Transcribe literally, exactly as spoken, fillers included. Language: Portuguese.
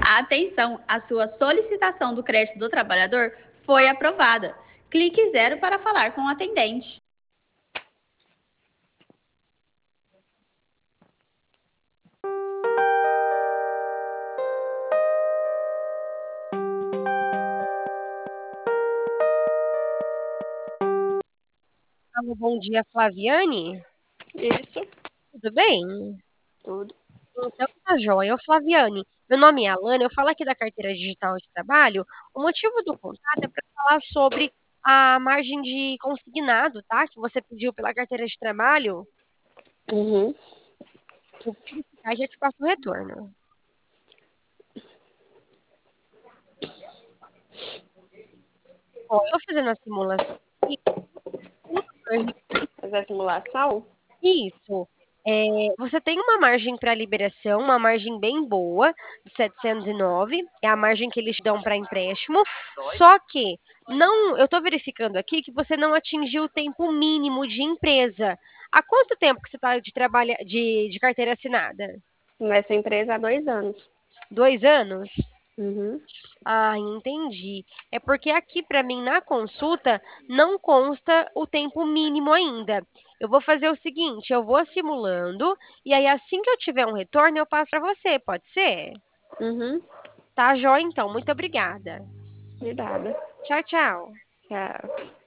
Atenção, a sua solicitação do crédito do trabalhador foi aprovada. Clique zero para falar com o atendente. Alô, bom dia, Flaviane? Isso, Tudo bem? tudo. Então, tá joia. Ô, Flaviane, meu nome é Alana, eu falo aqui da Carteira Digital de Trabalho. O motivo do contato é para falar sobre a margem de consignado, tá? Que você pediu pela Carteira de Trabalho. Uhum. Eu vou verificar e já te passo o retorno. Ó, eu tô fazendo a simulação aqui. Uma margem- Fazer a simulação? Isso. É, você tem uma margem para liberação, uma margem bem boa, de setecentos e nove, é a margem que eles dão para empréstimo. Só que não, eu estou verificando aqui que você não atingiu o tempo mínimo de empresa. Há quanto tempo que você está de trabalho de, de carteira assinada? Nessa empresa há dois anos. Dois anos? Uhum. Ah, entendi. É porque aqui para mim na consulta não consta o tempo mínimo ainda. Eu vou fazer o seguinte, eu vou simulando e aí assim que eu tiver um retorno eu passo para você, pode ser? Uhum. Tá, joia então. Muito obrigada. De nada. Tchau, tchau. Tchau.